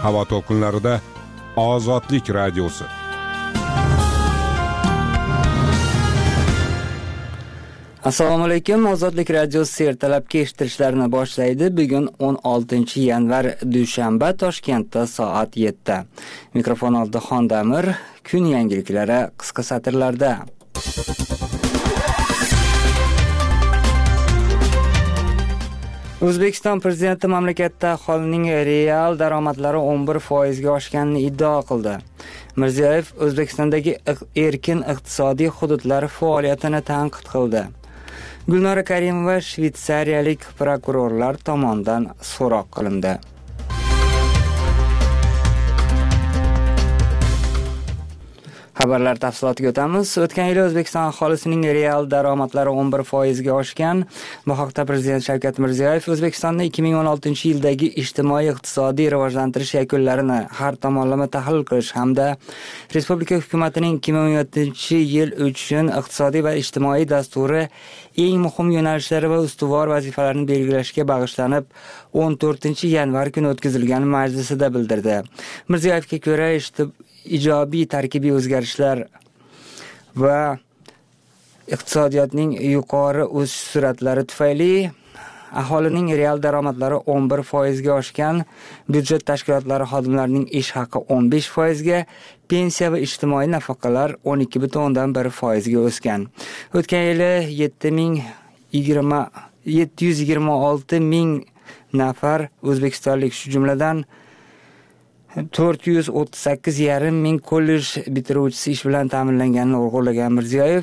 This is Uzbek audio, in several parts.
havo to'lqinlarida Ozodlik radiosi. Assalomu alaykum. Ozodlik radiosi ertalabki eshittirishlarni boshlaydi. Bugun 16-yanvar dushanba, Toshkentda soat 7. Mikrofon oldida Xondamir. Kun yangiliklari qisqa satrlarda. O'zbekiston prezidenti mamlakatda aholining real daromadlari 11% ga oshganini iddao qildi. Mirziyoyev O'zbekistondagi erkin iqtisodiy hududlar faoliyatini tanqid qildi. Gulnora Karimova shvetsariyalik prokurorlar tomonidan so'roq qilindi. Xabarlar tafsilotiga o'tamiz. O'tgan yil O'zbekiston aholisining real daromadlari 11% ga oshgan. Bu haqda Prezident Shavkat Mirziyoyev O'zbekistonni 2016-yildagi ijtimoiy-iqtisodiy rivojlantirish yakunlarini har tomonlama tahlil qilish hamda Respublika hukumatining 2017-yil uchun iqtisodiy va ijtimoiy dasturi eng muhim yo'nalishlari va ustuvor vazifalarni belgilashga bag'ishlanib 14-yanvar kuni o'tkazilgan majlisida bildirdi. Mirziyoyevga ko'ra ijobiy tarkibiy o'zgarishlar va iqtisodiyotning yuqori o'sish sur'atlari tufayli aholining real daromadlari 11% ga oshgan, byudjet tashkilotlari xodimlarining ish haqi 15% ga, pensiya va ijtimoiy nafaqalar 12,1% ga o'sgan. O'tgan yili 726 ming nafar o'zbekistonlik, shu jumladan 438,5 ming kollej bitiruvchisi ish bilan ta'minlanganini urg'ulagan Mirziyoyev,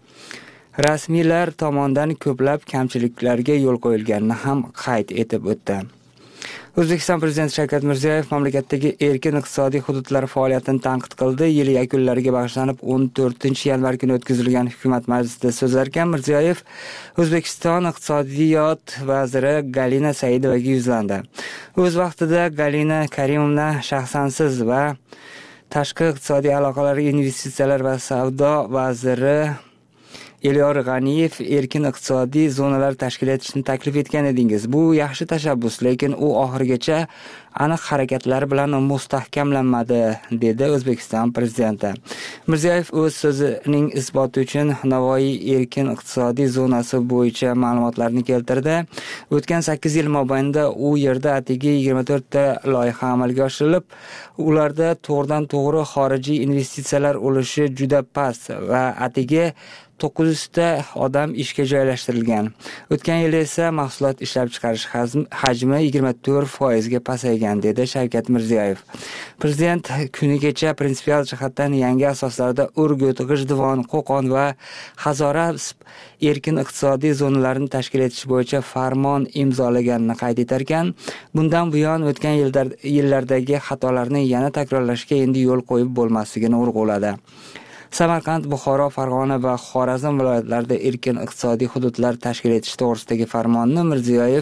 rasmiylar tomonidan ko'plab kamchiliklarga yo'l qo'yilganini ham qayd etib o'tdi. O'zbekiston prezidenti Shavkat Mirziyoyev mamlakatdagi erkin iqtisodiy hududlar faoliyatini tanqid qildi. Yil yakunlariga bag'ishlanib 14-yanvar kuni o'tkazilgan hukumat majlisida so'zlarkan Mirziyoyev O'zbekiston iqtisodiyot vaziri Galina Saidovaga yuzlandi. O'z vaqtida Galina Karimovna shaxsansiz va tashqi iqtisodiy aloqalar, investitsiyalar va savdo vaziri Elyor G'aniyev erkin iqtisodiy zonalar tashkil etishni taklif etgan edingiz. Bu yaxshi tashabbus, lekin u oxirigacha aniq harakatlar bilan mustahkamlanmadi, dedi O'zbekiston prezidenti. Mirziyoyev o'z so'zining isboti uchun Navoiy erkin iqtisodiy zonasi bo'yicha ma'lumotlarni keltirdi. O'tgan 8 yil mobaynida u yerda atigi 24 ta loyiha amalga oshirilib, ularda to'g'ridan-to'g'ri xorijiy investitsiyalar ulushi juda past va atigi 900 ta odam ishga joylashtirilgan. O'tgan yil esa mahsulot ishlab chiqarish hajmi 24% ga pasaygan, dedi Shavkat Mirziyoyev. Prezident kunigacha prinsipial jihatdan yangi asoslarda Urgut, G'ijduvon, Qo'qon va Hazorasp erkin iqtisodiy zonalarini tashkil etish bo'yicha farmon imzolaganini qayd etarkan, bundan buyon o'tgan yillardagi xatolarni yana takrorlashga endi yo'l qo'yib bo'lmasligini urg'uladi. Samarqand, Buxoro, Farg'ona va Xorazm viloyatlarida erkin iqtisodiy hududlar tashkil etish to'g'risidagi farmonni Mirziyoyev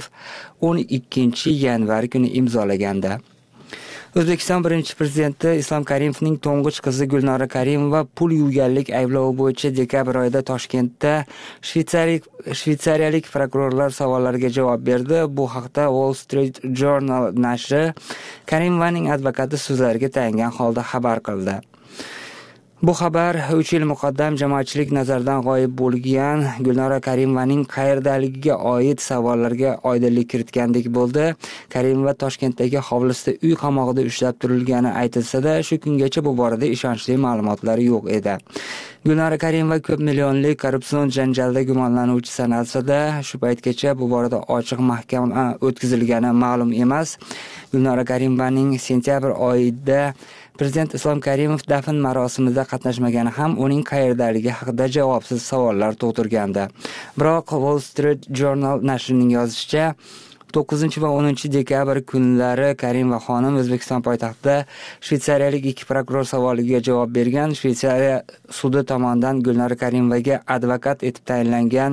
12-yanvar kuni imzolagandi. O'zbekiston birinchi prezidenti Islom Karimovning to'ng'ich qizi Gulnora Karimova pul yuvganlik ayblovi bo'yicha dekabr oyida Toshkentda shvetsariyalik prokurorlar savollariga javob berdi. Bu haqda Wall Street Journal nashri Karimovaning advokati so'zlariga tayangan holda xabar qildi. Bu xabar 3 yil muqaddam jamoatchilik nazaridan g'oyib bo'lgan Gulnora Karimovaning qayerdaligiga oid savollarga oydinlik kiritgandek bo'ldi. Karimova Toshkentdagi hovlisida uy qamog'ida ushlab turilgani aytilsa-da, shu kungacha bu borada ishonchli ma'lumotlar yo'q edi. Gulnora Karimova ko'p millionlik korrupsion janjalda gumonlanuvchi sanalsa-da, shu paytgacha bu borada ochiq mahkama o'tkazilgani ma'lum emas. Gulnora Karimovaning sentyabr oyida Prezident Islom Karimov dafn marosimida qatnashmagani ham uning qayerdaligi haqida javobsiz savollar tug'dirgandi. Biroq Wall Street Journal nashrining yozishicha, 9 va 10 dekabr kunlari Karimova xonim O'zbekiston poytaxtida shvetsariyalik ikki prokuror savoliga javob bergan. Shvetsariya sudi tomonidan Gulnora Karimovaga advokat etib tayinlangan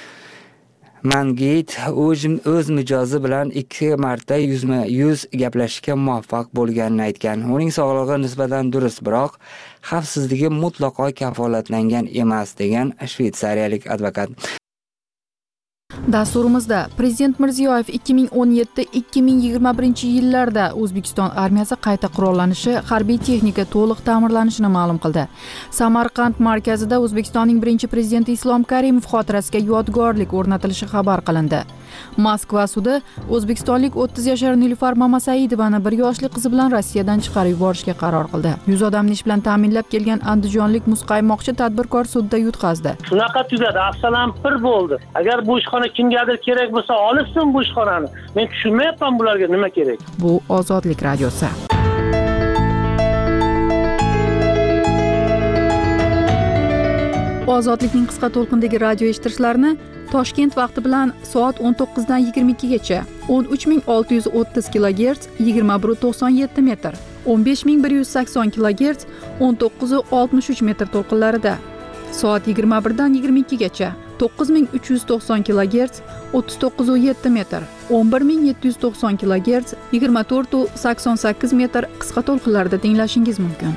Mangeyt o'z mijozi bilan 2 marta yuzma-yuz gaplashishga muvaffaq bo'lganini aytgan. Uning sog'lig'i nisbatan durust, biroq xavfsizligi mutlaqo kafolatlangan emas, degan shvetsariyalik advokat. Dasturimizda Prezident Mirziyoyev 2017-2021 yillarda O'zbekiston armiyasi qayta qurollanishi, harbiy texnika to'liq ta'mirlanishini ma'lum qildi. Samarqand markazida O'zbekistonning birinchi prezidenti Islom Karimov xotirasiga yodgorlik o'rnatilishi xabar qilindi. Moskva sudi o'zbekistonlik 30 yashar Nilufar Mamasaidovani 1 yoshli qizi bilan Rossiyadan chiqarib yuborishga qaror qildi. 100 odamni ish bilan ta'minlab kelgan andijonlik muzqaymoqchi tadbirkor sudda yutqazdi. Shunaqa tugadi, afsalam pir bo'ldi. Agar bu ishxona kimgadir kerak bo'lsa, olishsin bu ishxonani. Men tushunmayapman bularga nima kerak. Bu Ozodlik radiosi. Ozodlikning qisqa to'lqindagi radio eshittirishlarini Toshkent vaqti bilan soat 19 dan 22 gacha 13630 kHz 21.97 metr, 15180 kHz 19.63 metr to'lqinlarida, soat 21 dan 22 gacha 9390 kHz 39.7 metr, 11790 kHz 24.88 metr qisqa to'lqinlarda tinglashingiz mumkin.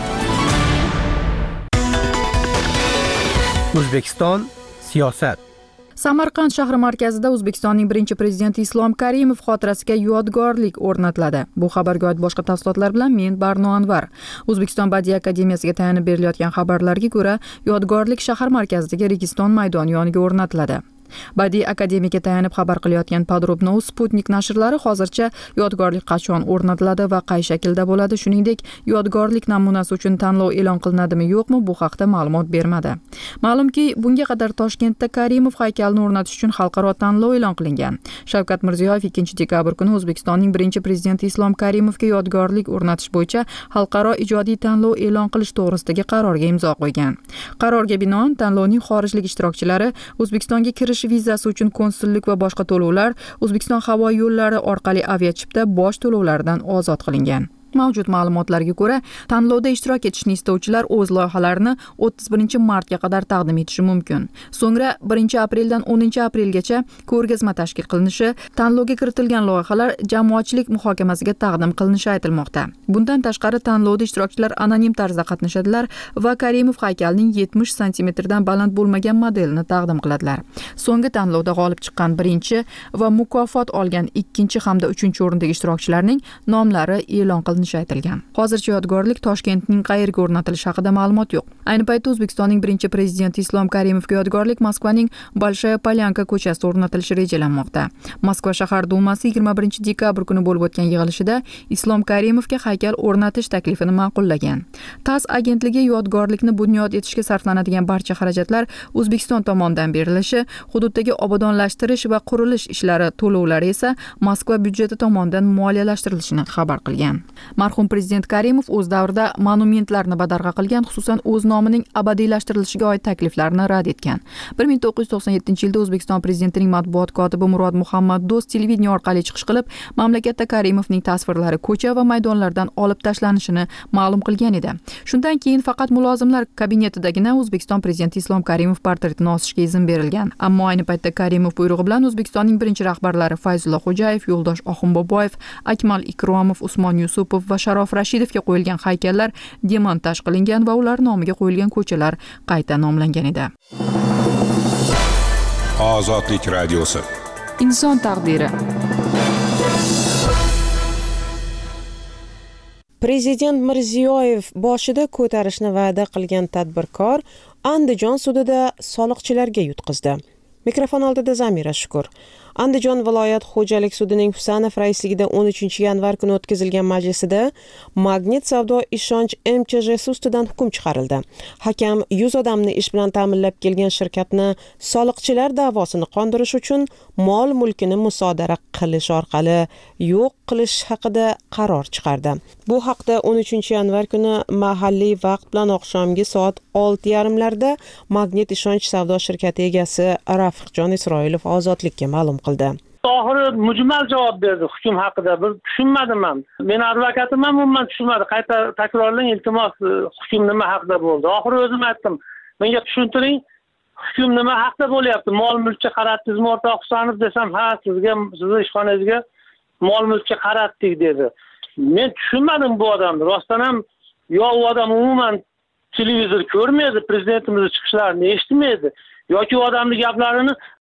O'zbekiston siyosat. Samarqand shahri markazida O'zbekistonning birinchi prezidenti Islom Karimov xotirasiga yodgorlik o'rnatiladi. Bu xabarga oid boshqa tafsilotlar bilan men Barno Anvar. O'zbekiston Badiiy akademiyasiga tayanib berilayotgan xabarlarga ko'ra, yodgorlik shahar markazidagi Registon maydoni yoniga o'rnatiladi. Badiiy akademiyaga tayanib xabar qilayotgan Podrobno Sputnik nashrlari hozircha yodgorlik qachon o'rnatiladi va qay shaklda bo'ladi, shuningdek yodgorlik namunasi uchun tanlov e'lon qilinadimi yo'qmi, bu haqda ma'lumot bermadi. Ma'lumki, bunga qadar Toshkentda Karimov haykalini o'rnatish uchun xalqaro tanlov e'lon qilingan. Shavkat Mirziyoyev 2-dekabr kuni O'zbekistonning birinchi prezidenti Islom Karimovga yodgorlik o'rnatish bo'yicha xalqaro ijodiy tanlov e'lon qilish to'g'risidagi qarorga imzo qo'ygan. Qarorga binoan tanlovning xorijlik ishtirokchilari O'zbekistonga kirish vizasi uchun konsullik va boshqa to'lovlar O'zbekiston havo yo'llari orqali aviachipta bosh to'lovlaridan ozod qilingan. Mavjud ma'lumotlarga ko'ra, tanlovda ishtirok etishni istovchilar o'z loyihalarini 31-martga qadar taqdim etishi mumkin. So'ngra 1-apreldan 10-aprelgacha ko'rgazma tashkil qilinishi, tanlovga kiritilgan loyihalar jamoatchilik muhokamasiga taqdim qilinishi aytilmoqda. Bundan tashqari tanlovda ishtirokchilar anonim tarzda qatnashadilar va Karimov haykalining 70 santimetrdan baland bo'lmagan modelini taqdim qiladilar. So'nggi tanlovda g'olib chiqqan 1 va mukofot olgan 2 hamda 3-o'rindagi ishtirokchilarning nomlari e'lon qilindi. Aytilgan. Hozircha yodgorlik Toshkentning qayerga o'rnatilishi haqida ma'lumot yo'q. Ayni paytda O'zbekistonning birinchi prezidenti Islom Karimovga yodgorlik Moskvaning Bolshaya Polyanka ko'chasida o'rnatilishi rejalanmoqda. Moskva shahar dumasi 21-dekabr kuni bo'lib o'tgan yig'ilishida Islom Karimovga haykal o'rnatish taklifini ma'qullagan. TASS agentligi yodgorlikni bunyod etishga sarflanadigan barcha xarajatlar O'zbekiston tomonidan berilishi, hududdagi obodonlashtirish va qurilish ishlari to'lovlari esa Moskva byudjeti tomonidan moliyalashtirilishini xabar qilgan. Marhum prezident Karimov o'z davrida monumentlarni badarg'a qilgan, xususan o'z nomining abadiylashtirilishiga oid takliflarni rad etgan. 1997-yilda O'zbekiston prezidentining matbuot kotibi Murod Muhammad Do'st televideniye orqali chiqish qilib, mamlakatda Karimovning tasvirlari ko'cha va maydonlardan olib tashlanishini ma'lum qilgan edi. Shundan keyin faqat mulozimlar kabinetidagina O'zbekiston prezidenti Islom Karimov portretini osishga izn berilgan. Ammo ayni paytda Karimov buyrug'i bilan O'zbekistonning birinchi rahbarlari Fayzulla Xo'jayev, Yo'ldosh Oxunboboyev, Akmal Ikromov, Usmon Yusupov va Sharof Rashidovga qo'yilgan haykallar demontaj qilingan va ular nomiga qo'yilgan ko'chalar qayta nomlangan edi. Ozodlik radiosi. Inson taqdiri. Prezident Mirziyoyev boshida ko'tarishni va'da qilgan tadbirkor Andijon sudida soliqchilarga yutqizdi. Mikrofon oldida Zamira Shukur. Andijon viloyat xo'jalik sudining Husanov raisligida 13-yanvar kuni o'tkazilgan majlisida Magnit savdo ishonch MCJsi ustidan hukm chiqarildi. Hakam 100 odamni ish bilan ta'minlab kelgan shirkatni soliqchilar da'vosini qondirish uchun mol-mulkini musodara qilish orqali yo'q qilish haqida qaror chiqardi. Bu haqda 13-yanvar kuni mahalliy vaqt bilan oqshomgi soat 6:30larda Magnit ishonch savdo shirkati egasi Rafiqjon Isroilov Ozodlikka ma'lum qildi. Oxiri mujmal javob berdi hukm haqida. Bir tushunmadim ham. Men advokatim ham umuman tushunmadi. Qayta takrorlang, iltimos, hukm nima haqida bo'ldi. Oxiri o'zim aytdim. Menga tushuntiring. Hukm nima haqida bo'lyapti? Mol-mulkka qaratdingizmi, o'rtoq Husanov desam, ha, sizni ishxonangizga mol-mulkka qaratdik dedi. Men tushunmadim bu odamni. Rostdan ham yo u odam umuman televizor ko'rmaydi, prezidentimiz chiqishlarini eshitmaydi, yoki u odamning gaplarini